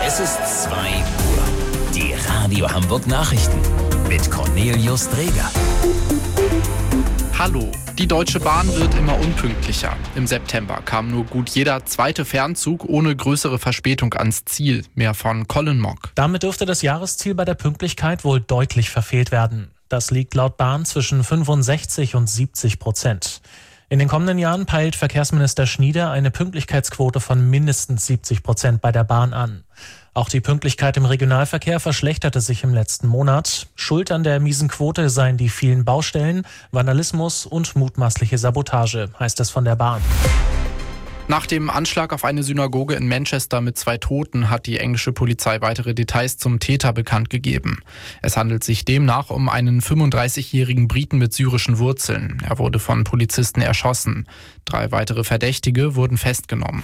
Es ist 2 Uhr. Die Radio Hamburg Nachrichten mit Cornelius Dreger. Hallo, die Deutsche Bahn wird immer unpünktlicher. Im September kam nur gut jeder zweite Fernzug ohne größere Verspätung ans Ziel. Mehr von Colin Mock. Damit dürfte das Jahresziel bei der Pünktlichkeit wohl deutlich verfehlt werden. Das liegt laut Bahn zwischen 65% und 70%. In den kommenden Jahren peilt Verkehrsminister Schnieder eine Pünktlichkeitsquote von mindestens 70% bei der Bahn an. Auch die Pünktlichkeit im Regionalverkehr verschlechterte sich im letzten Monat. Schuld an der miesen Quote seien die vielen Baustellen, Vandalismus und mutmaßliche Sabotage, heißt es von der Bahn. Nach dem Anschlag auf eine Synagoge in Manchester mit 2 Toten hat die englische Polizei weitere Details zum Täter bekannt gegeben. Es handelt sich demnach um einen 35-jährigen Briten mit syrischen Wurzeln. Er wurde von Polizisten erschossen. 3 weitere Verdächtige wurden festgenommen.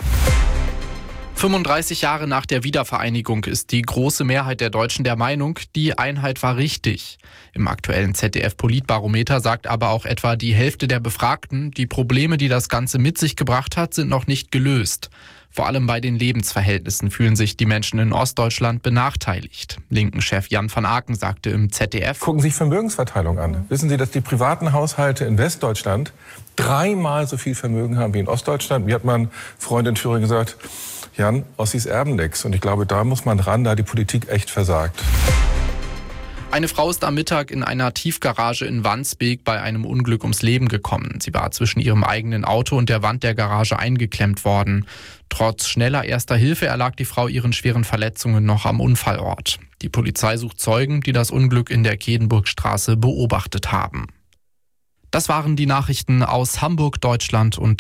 35 Jahre nach der Wiedervereinigung ist die große Mehrheit der Deutschen der Meinung, die Einheit war richtig. Im aktuellen ZDF-Politbarometer sagt aber auch etwa die Hälfte der Befragten, die Probleme, die das Ganze mit sich gebracht hat, sind noch nicht gelöst. Vor allem bei den Lebensverhältnissen fühlen sich die Menschen in Ostdeutschland benachteiligt. Linken-Chef Jan van Aken sagte im ZDF: Gucken Sie sich Vermögensverteilung an. Wissen Sie, dass die privaten Haushalte in Westdeutschland 3-mal so viel Vermögen haben wie in Ostdeutschland? Mir hat mein Freund in Thüringen gesagt: Jan, Ossis erben nix. Und ich glaube, da muss man ran, da hat die Politik echt versagt. Eine Frau ist am Mittag in einer Tiefgarage in Wandsbek bei einem Unglück ums Leben gekommen. Sie war zwischen ihrem eigenen Auto und der Wand der Garage eingeklemmt worden. Trotz schneller erster Hilfe erlag die Frau ihren schweren Verletzungen noch am Unfallort. Die Polizei sucht Zeugen, die das Unglück in der Kedenburgstraße beobachtet haben. Das waren die Nachrichten aus Hamburg, Deutschland und